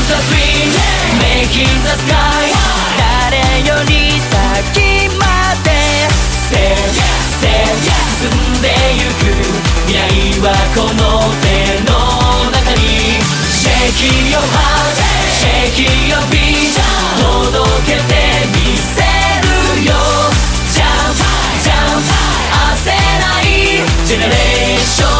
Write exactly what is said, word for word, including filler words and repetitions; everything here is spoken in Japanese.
the dream making the sky 誰より先まで Step step 進んでゆく未来はこの手の中に Shake your heart Shake your beat 届けてみせるよ Jump Jump 焦らないジェネレーション